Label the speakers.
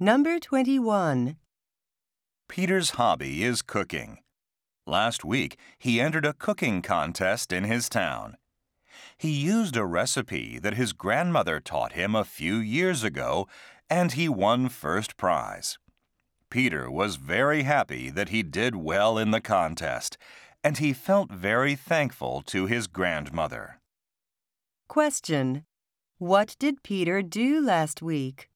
Speaker 1: Number 21.
Speaker 2: Peter's hobby is cooking. Last week, he entered a cooking contest in his town. He used a recipe that his grandmother taught him a few years ago, and he won first prize. Peter was very happy that he did well in the contest, and he felt very thankful to his grandmother.
Speaker 1: Question. What did Peter do last week?